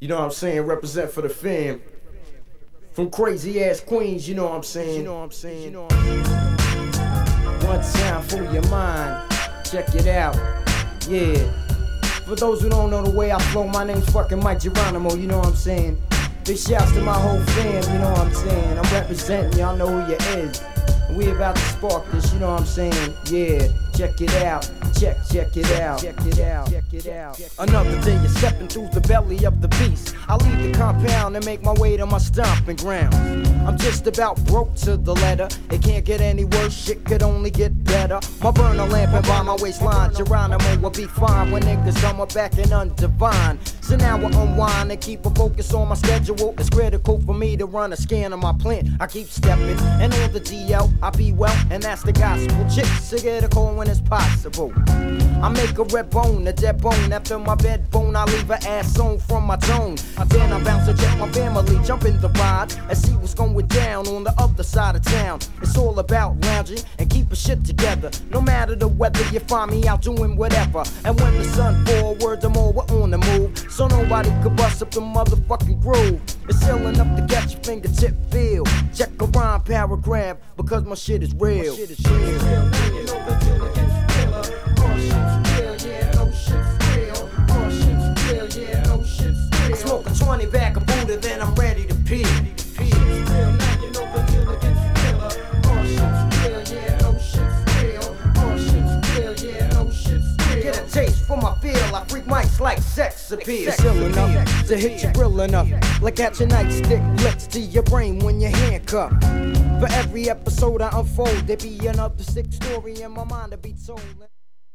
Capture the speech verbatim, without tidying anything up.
You know what I'm saying? Represent for the fam. From crazy ass Queens, you know what I'm saying? You know what I'm saying? You know what I'm saying? One time for your mind. Check it out. Yeah. For those who don't know the way I flow, my name's fucking Mike Geronimo, you know what I'm saying? Big shouts to my whole fam, you know what I'm saying? I'm representing, y'all know who you is. And we about to spark this, you know what I'm saying? Yeah, check it out. Check, check it out. Check it out. Check it out. Another day you're stepping through the belly of the beast. I leave the compound and make my way to my stomping ground. I'm just about broke to the letter. It can't get any worse, shit could only get better. My burner lamp and by my waistline, Geronimo will be fine when niggas come up back and undivine. So now I unwind and keep a focus on my schedule. It's critical for me to run a scan of my plant. I keep stepping, and on the D L, I be well, and that's the gospel. Chicks to get a cold when it's possible. I make a red bone, a dead bone. After my bed bone, I leave her ass on from my zone. Then I bounce to check my family, jump in the ride, and see what's going down on the other side of town. It's all about lounging and keeping shit together. No matter the weather, you find me out doing whatever. And when the sun forward, the more we're on the move. So nobody could bust up the motherfucking groove. It's ill enough to get your fingertip feel. Check a rhyme paragraph, because my shit is real. My shit is real. You know the deal against killer. All shit's real, yeah, no shit's real. All shit's real, yeah, no shit's real. I smoke a twenty back of Buddha, then I'm ready to pee. Shit's real, now you know the deal against killer. All shit's real, yeah, no shit's real. All shit's real, yeah, no shit's real. Get a taste for my feel, I freak mics like sex appeal. It's ill enough to hit you real enough, like at your nightstick licks to your brain when you're handcuffed. For every episode I unfold, there be another sick story in my mind to be told.